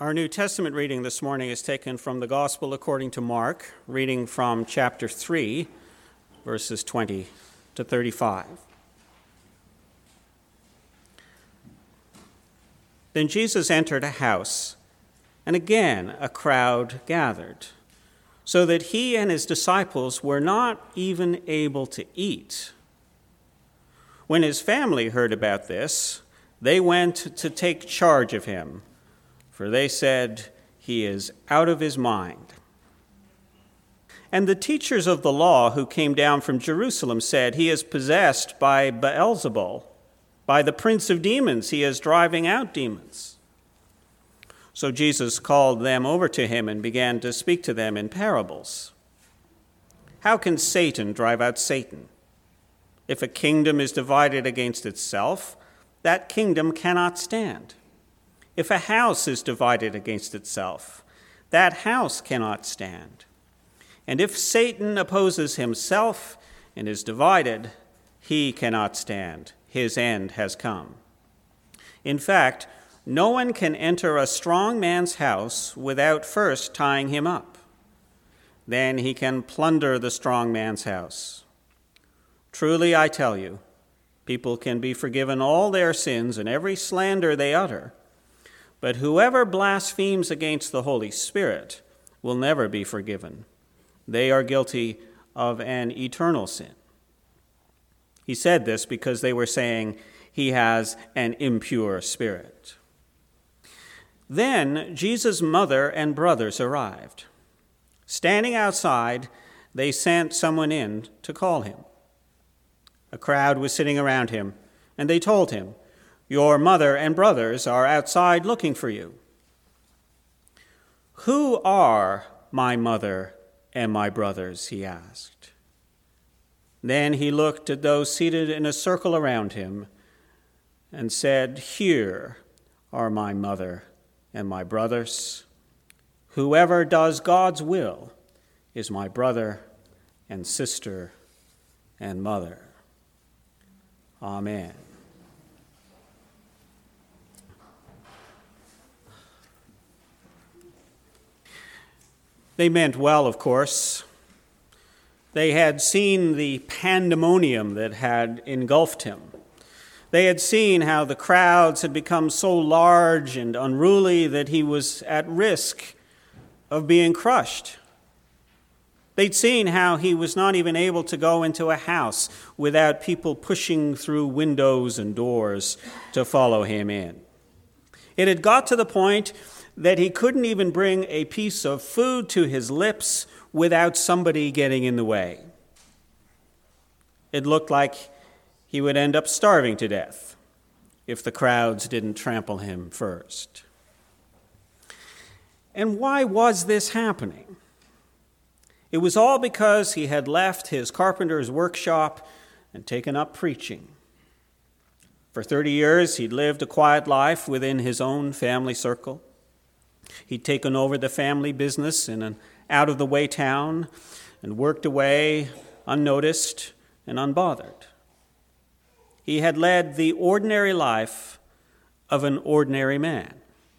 Our New Testament reading this morning is taken from the Gospel according to Mark, reading from chapter 3, verses 20 to 35. Then Jesus entered a house, and again a crowd gathered, so that he and his disciples were not even able to eat. When his family heard about this, they went to take charge of him, for they said, "He is out of his mind." And the teachers of the law who came down from Jerusalem said, "He is possessed by Beelzebul. By the prince of demons, he is driving out demons." So Jesus called them over to him and began to speak to them in parables. "How can Satan drive out Satan? If a kingdom is divided against itself, that kingdom cannot stand. If a house is divided against itself, that house cannot stand. And if Satan opposes himself and is divided, he cannot stand. His end has come. In fact, no one can enter a strong man's house without first tying him up. Then he can plunder the strong man's house. Truly, I tell you, people can be forgiven all their sins and every slander they utter, but whoever blasphemes against the Holy Spirit will never be forgiven. They are guilty of an eternal sin." He said this because they were saying he has an impure spirit. Then Jesus' mother and brothers arrived. Standing outside, they sent someone in to call him. A crowd was sitting around him, and they told him, "Your mother and brothers are outside looking for you." "Who are my mother and my brothers?" he asked. Then he looked at those seated in a circle around him and said, "Here are my mother and my brothers. Whoever does God's will is my brother and sister and mother." Amen. They meant well, of course. They had seen the pandemonium that had engulfed him. They had seen how the crowds had become so large and unruly that he was at risk of being crushed. They'd seen how he was not even able to go into a house without people pushing through windows and doors to follow him in. It had got to the point that he couldn't even bring a piece of food to his lips without somebody getting in the way. It looked like he would end up starving to death if the crowds didn't trample him first. And why was this happening? It was all because he had left his carpenter's workshop and taken up preaching. For 30 years, he'd lived a quiet life within his own family circle. He'd taken over the family business in an out-of-the-way town and worked away unnoticed and unbothered. He had led the ordinary life of an ordinary man.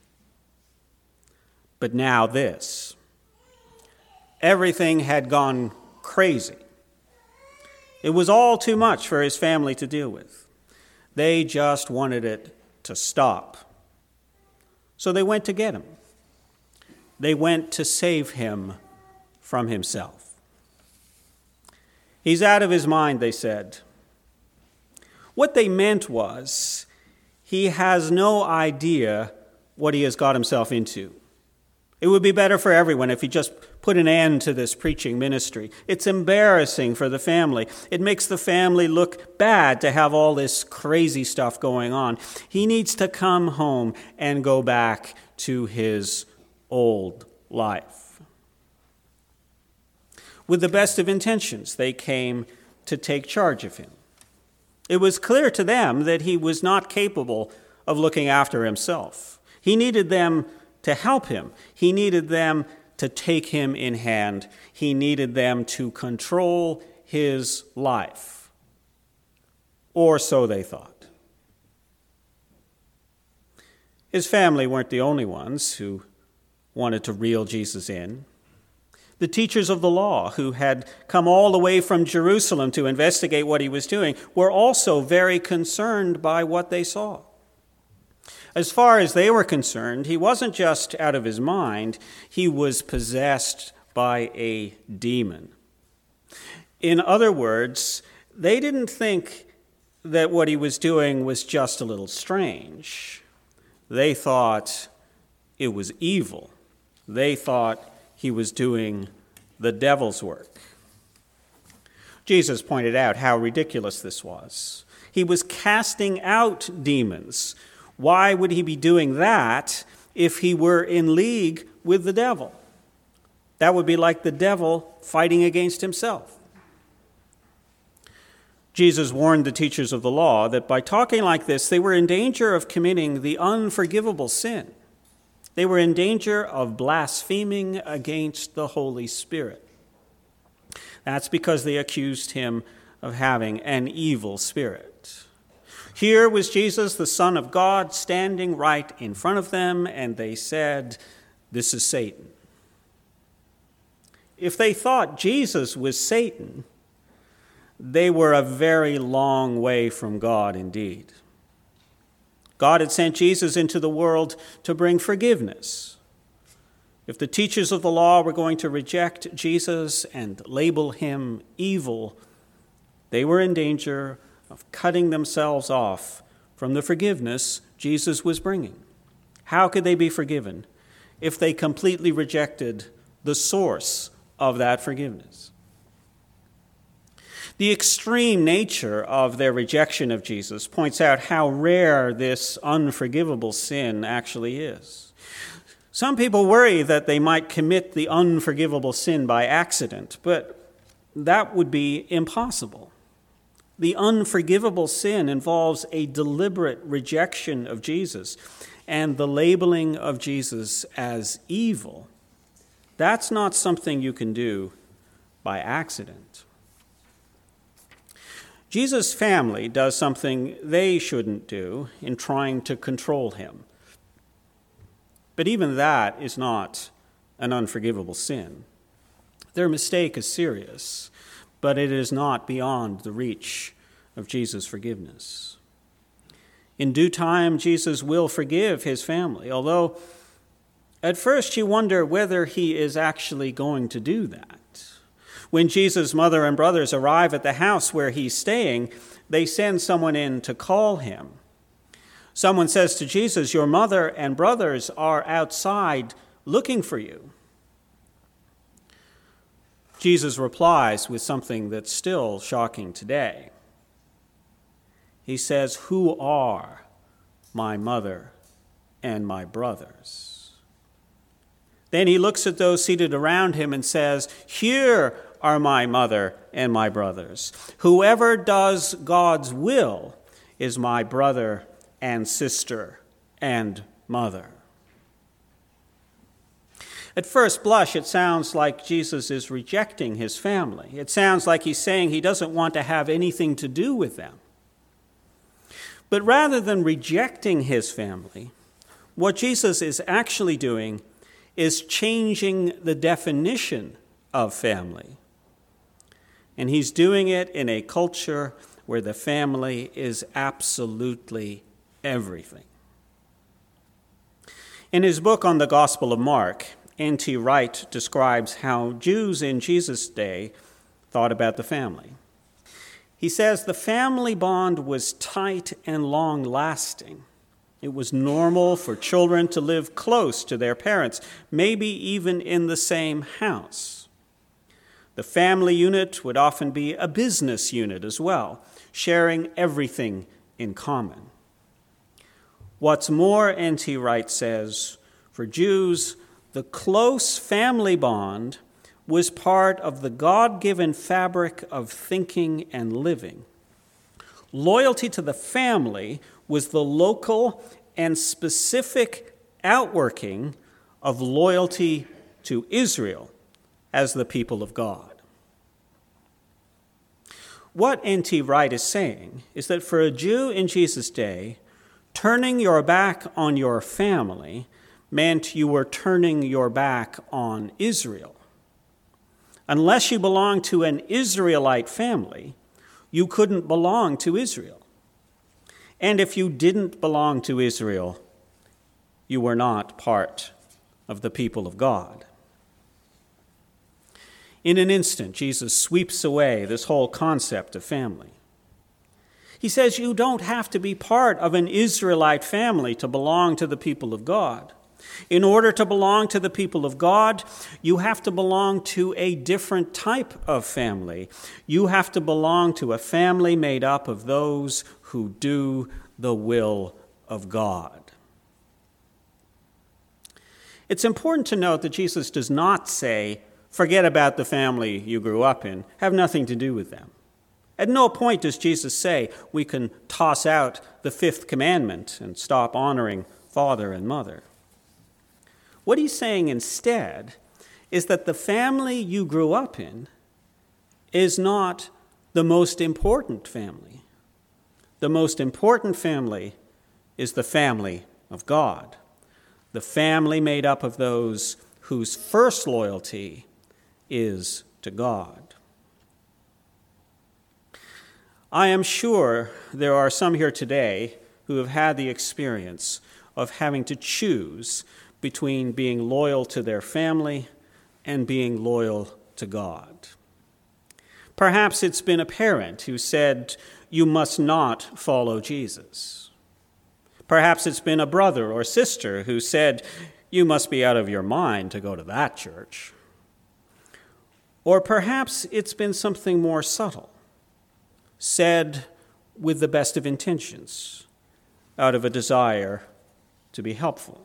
But now this. Everything had gone crazy. It was all too much for his family to deal with. They just wanted it to stop. So they went to get him. They went to save him from himself. "He's out of his mind," they said. What they meant was, he has no idea what he has got himself into. It would be better for everyone if he just put an end to this preaching ministry. It's embarrassing for the family. It makes the family look bad to have all this crazy stuff going on. He needs to come home and go back to his old life. With the best of intentions, they came to take charge of him. It was clear to them that he was not capable of looking after himself. He needed them to help him. He needed them to take him in hand. He needed them to control his life. Or so they thought. His family weren't the only ones who wanted to reel Jesus in. The teachers of the law, who had come all the way from Jerusalem to investigate what he was doing, were also very concerned by what they saw. As far as they were concerned, he wasn't just out of his mind, he was possessed by a demon. In other words, they didn't think that what he was doing was just a little strange. They thought it was evil. They thought he was doing the devil's work. Jesus pointed out how ridiculous this was. He was casting out demons. Why would he be doing that if he were in league with the devil? That would be like the devil fighting against himself. Jesus warned the teachers of the law that by talking like this, they were in danger of committing the unforgivable sin. They were in danger of blaspheming against the Holy Spirit. That's because they accused him of having an evil spirit. Here was Jesus, the Son of God, standing right in front of them, and they said, "This is Satan." If they thought Jesus was Satan, they were a very long way from God indeed. God had sent Jesus into the world to bring forgiveness. If the teachers of the law were going to reject Jesus and label him evil, they were in danger of cutting themselves off from the forgiveness Jesus was bringing. How could they be forgiven if they completely rejected the source of that forgiveness? The extreme nature of their rejection of Jesus points out how rare this unforgivable sin actually is. Some people worry that they might commit the unforgivable sin by accident, but that would be impossible. The unforgivable sin involves a deliberate rejection of Jesus and the labeling of Jesus as evil. That's not something you can do by accident. Jesus' family does something they shouldn't do in trying to control him. But even that is not an unforgivable sin. Their mistake is serious, but it is not beyond the reach of Jesus' forgiveness. In due time, Jesus will forgive his family, although at first you wonder whether he is actually going to do that. When Jesus' mother and brothers arrive at the house where he's staying, they send someone in to call him. Someone says to Jesus, "Your mother and brothers are outside looking for you." Jesus replies with something that's still shocking today. He says, "Who are my mother and my brothers?" Then he looks at those seated around him and says, "Here are my mother and my brothers. Whoever does God's will is my brother and sister and mother." At first blush, it sounds like Jesus is rejecting his family. It sounds like he's saying he doesn't want to have anything to do with them. But rather than rejecting his family, what Jesus is actually doing is changing the definition of family. And he's doing it in a culture where the family is absolutely everything. In his book on the Gospel of Mark, N.T. Wright describes how Jews in Jesus' day thought about the family. He says the family bond was tight and long-lasting. It was normal for children to live close to their parents, maybe even in the same house. The family unit would often be a business unit as well, sharing everything in common. What's more, N.T. Wright says, for Jews, the close family bond was part of the God-given fabric of thinking and living. Loyalty to the family was the local and specific outworking of loyalty to Israel as the people of God. What N.T. Wright is saying is that for a Jew in Jesus' day, turning your back on your family meant you were turning your back on Israel. Unless you belonged to an Israelite family, you couldn't belong to Israel. And if you didn't belong to Israel, you were not part of the people of God. In an instant, Jesus sweeps away this whole concept of family. He says you don't have to be part of an Israelite family to belong to the people of God. In order to belong to the people of God, you have to belong to a different type of family. You have to belong to a family made up of those who do the will of God. It's important to note that Jesus does not say, forget about the family you grew up in, have nothing to do with them. At no point does Jesus say we can toss out the fifth commandment and stop honoring father and mother. What he's saying instead is that the family you grew up in is not the most important family. The most important family is the family of God, the family made up of those whose first loyalty is to God. I am sure there are some here today who have had the experience of having to choose between being loyal to their family and being loyal to God. Perhaps it's been a parent who said, you must not follow Jesus. Perhaps it's been a brother or sister who said, you must be out of your mind to go to that church. Or perhaps it's been something more subtle, said with the best of intentions, out of a desire to be helpful.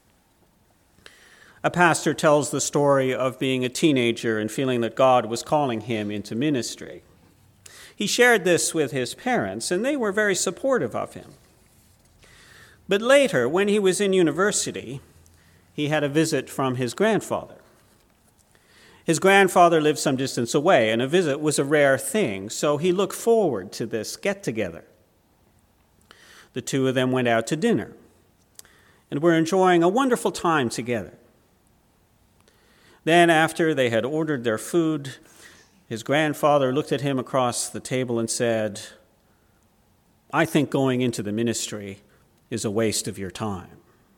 A pastor tells the story of being a teenager and feeling that God was calling him into ministry. He shared this with his parents, and they were very supportive of him. But later, when he was in university, he had a visit from his grandfather. His grandfather lived some distance away, and a visit was a rare thing, so he looked forward to this get-together. The two of them went out to dinner and were enjoying a wonderful time together. Then, after they had ordered their food, his grandfather looked at him across the table and said, I think going into the ministry is a waste of your time.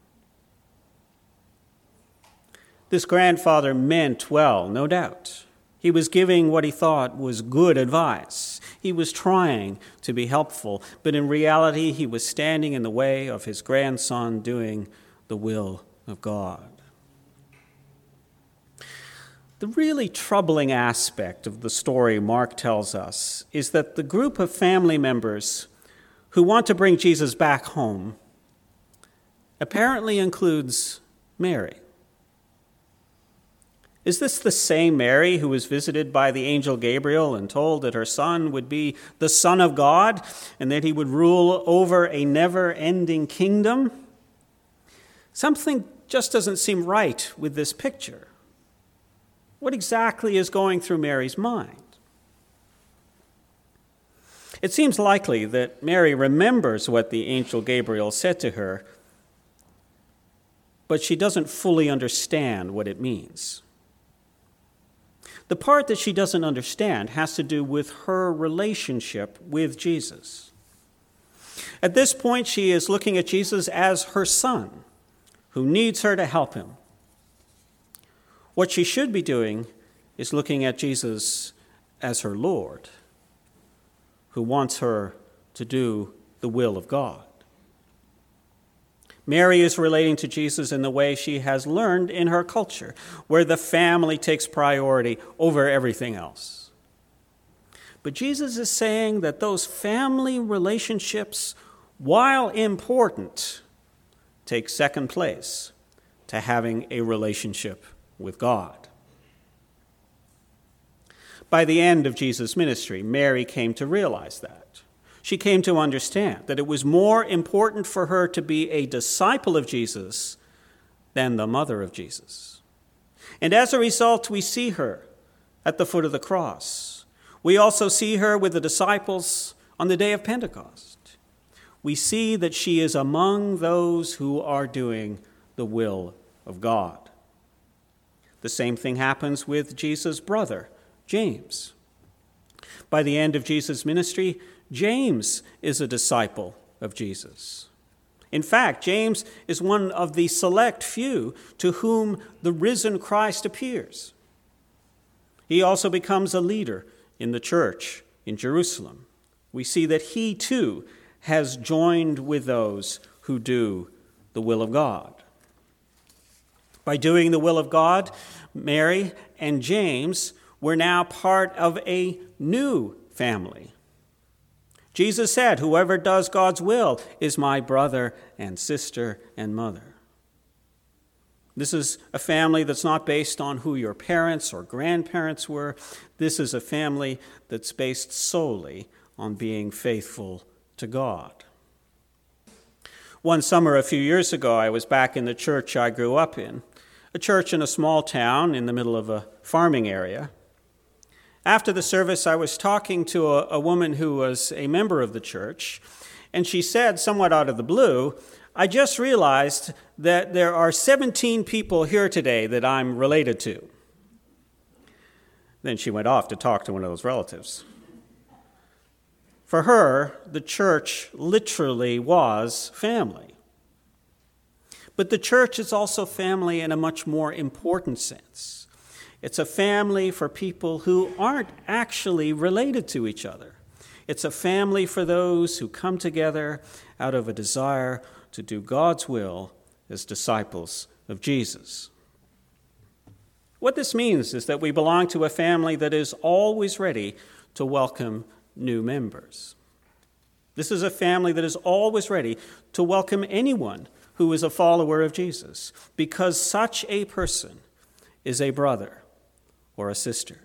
This grandfather meant well, no doubt. He was giving what he thought was good advice. He was trying to be helpful, but in reality, he was standing in the way of his grandson doing the will of God. The really troubling aspect of the story Mark tells us is that the group of family members who want to bring Jesus back home apparently includes Mary. Is this the same Mary who was visited by the angel Gabriel and told that her son would be the Son of God and that he would rule over a never-ending kingdom? Something just doesn't seem right with this picture. What exactly is going through Mary's mind? It seems likely that Mary remembers what the angel Gabriel said to her, but she doesn't fully understand what it means. The part that she doesn't understand has to do with her relationship with Jesus. At this point, she is looking at Jesus as her son, who needs her to help him. What she should be doing is looking at Jesus as her Lord, who wants her to do the will of God. Mary is relating to Jesus in the way she has learned in her culture, where the family takes priority over everything else. But Jesus is saying that those family relationships, while important, take second place to having a relationship with God. By the end of Jesus' ministry, Mary came to realize that. She came to understand that it was more important for her to be a disciple of Jesus than the mother of Jesus. And as a result, we see her at the foot of the cross. We also see her with the disciples on the day of Pentecost. We see that she is among those who are doing the will of God. The same thing happens with Jesus' brother, James. By the end of Jesus' ministry, James is a disciple of Jesus. In fact, James is one of the select few to whom the risen Christ appears. He also becomes a leader in the church in Jerusalem. We see that he too has joined with those who do the will of God. By doing the will of God, Mary and James were now part of a new family. Jesus said, "Whoever does God's will is my brother and sister and mother." This is a family that's not based on who your parents or grandparents were. This is a family that's based solely on being faithful to God. One summer a few years ago, I was back in the church I grew up in, a church in a small town in the middle of a farming area. After the service, I was talking to a woman who was a member of the church, and she said, somewhat out of the blue, "I just realized that there are 17 people here today that I'm related to." Then she went off to talk to one of those relatives. For her, the church literally was family. But the church is also family in a much more important sense. It's a family for people who aren't actually related to each other. It's a family for those who come together out of a desire to do God's will as disciples of Jesus. What this means is that we belong to a family that is always ready to welcome new members. This is a family that is always ready to welcome anyone who is a follower of Jesus, because such a person is a brother or a sister.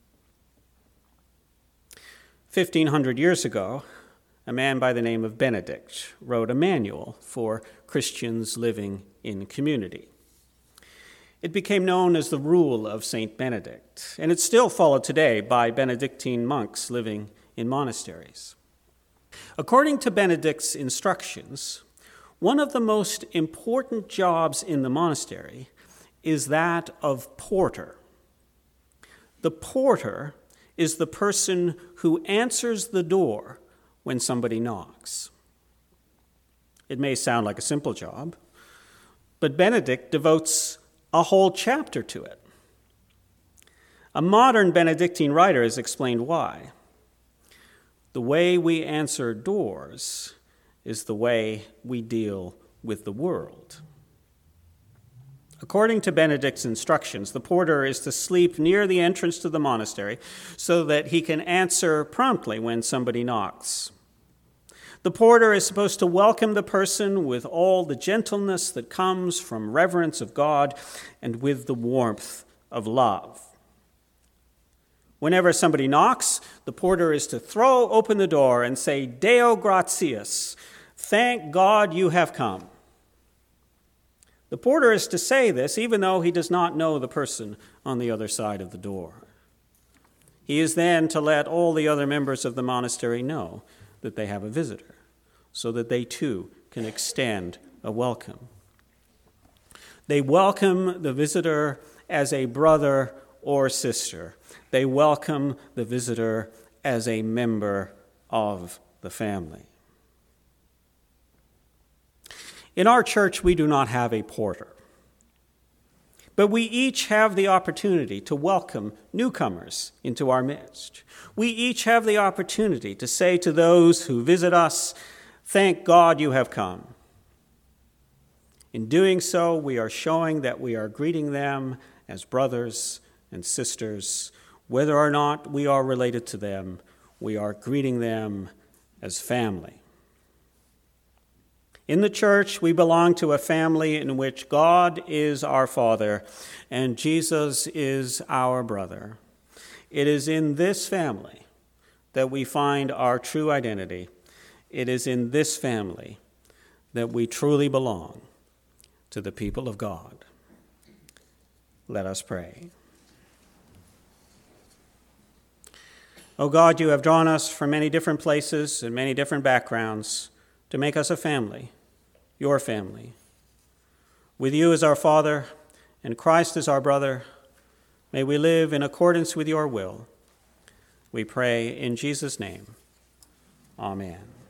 1,500 years ago, a man by the name of Benedict wrote a manual for Christians living in community. It became known as the Rule of St. Benedict, and it's still followed today by Benedictine monks living in monasteries. According to Benedict's instructions, one of the most important jobs in the monastery is that of porter. The porter is the person who answers the door when somebody knocks. It may sound like a simple job, but Benedict devotes a whole chapter to it. A modern Benedictine writer has explained why. The way we answer doors is the way we deal with the world. According to Benedict's instructions, the porter is to sleep near the entrance to the monastery so that he can answer promptly when somebody knocks. The porter is supposed to welcome the person with all the gentleness that comes from reverence of God and with the warmth of love. Whenever somebody knocks, the porter is to throw open the door and say, "Deo gratias," "Thank God you have come." The porter is to say this even though he does not know the person on the other side of the door. He is then to let all the other members of the monastery know that they have a visitor, so that they too can extend a welcome. They welcome the visitor as a brother or sister. They welcome the visitor as a member of the family. In our church, we do not have a porter, but we each have the opportunity to welcome newcomers into our midst. We each have the opportunity to say to those who visit us, "Thank God you have come." In doing so, we are showing that we are greeting them as brothers and sisters. Whether or not we are related to them, we are greeting them as family. In the church, we belong to a family in which God is our Father and Jesus is our brother. It is in this family that we find our true identity. It is in this family that we truly belong to the people of God. Let us pray. O God, you have drawn us from many different places and many different backgrounds to make us a family, your family. With you as our Father and Christ as our brother, may we live in accordance with your will. We pray in Jesus' name. Amen.